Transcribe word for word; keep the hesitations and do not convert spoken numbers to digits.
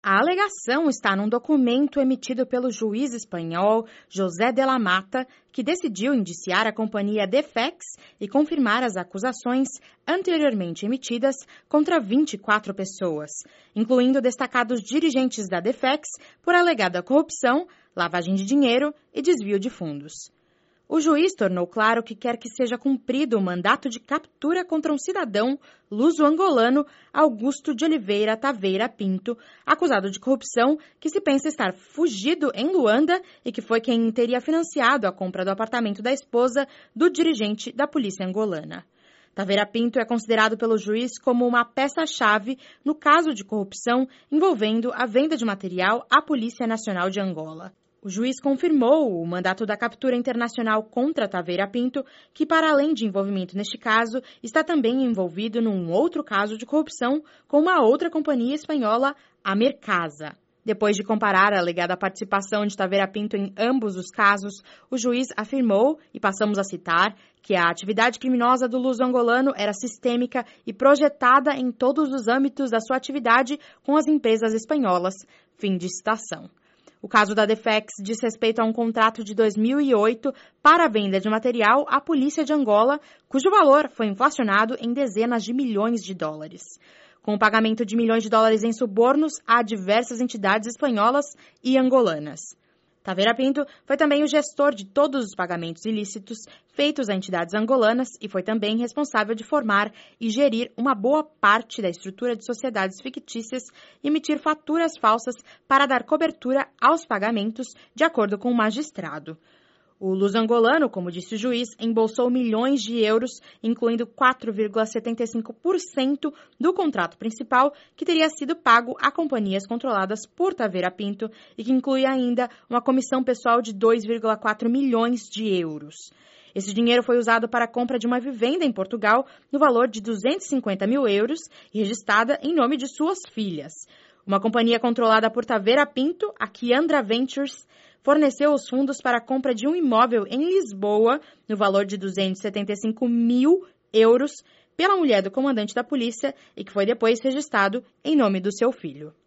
A alegação está num documento emitido pelo juiz espanhol José de la Mata, que decidiu indiciar a companhia Defex e confirmar as acusações anteriormente emitidas contra vinte e quatro pessoas, incluindo destacados dirigentes da Defex por alegada corrupção, lavagem de dinheiro e desvio de fundos. O juiz tornou claro que quer que seja cumprido o mandato de captura contra um cidadão luso-angolano Augusto de Oliveira Taveira Pinto, acusado de corrupção, que se pensa estar fugido em Luanda e que foi quem teria financiado a compra do apartamento da esposa do dirigente da polícia angolana. Taveira Pinto é considerado pelo juiz como uma peça-chave no caso de corrupção envolvendo a venda de material à Polícia Nacional de Angola. O juiz confirmou o mandato da captura internacional contra Taveira Pinto, que, para além de envolvimento neste caso, está também envolvido num outro caso de corrupção com uma outra companhia espanhola, a Mercasa. Depois de comparar a alegada participação de Taveira Pinto em ambos os casos, o juiz afirmou, e passamos a citar, que a atividade criminosa do luso-angolano era sistêmica e projetada em todos os âmbitos da sua atividade com as empresas espanholas. Fim de citação. O caso da Defex diz respeito a um contrato de dois mil e oito para a venda de material à polícia de Angola, cujo valor foi inflacionado em dezenas de milhões de dólares, com o pagamento de milhões de dólares em subornos a diversas entidades espanholas e angolanas. Taveira Pinto foi também o gestor de todos os pagamentos ilícitos feitos a entidades angolanas e foi também responsável de formar e gerir uma boa parte da estrutura de sociedades fictícias e emitir faturas falsas para dar cobertura aos pagamentos, de acordo com o magistrado. O luso-angolano, como disse o juiz, embolsou milhões de euros, incluindo quatro vírgula setenta e cinco por cento do contrato principal, que teria sido pago a companhias controladas por Taveira Pinto e que inclui ainda uma comissão pessoal de dois vírgula quatro milhões de euros. Esse dinheiro foi usado para a compra de uma vivenda em Portugal no valor de duzentos e cinquenta mil euros e registrada em nome de suas filhas. Uma companhia controlada por Taveira Pinto, a Kiandra Ventures, forneceu os fundos para a compra de um imóvel em Lisboa, no valor de duzentos e setenta e cinco mil euros, pela mulher do comandante da polícia e que foi depois registrado em nome do seu filho.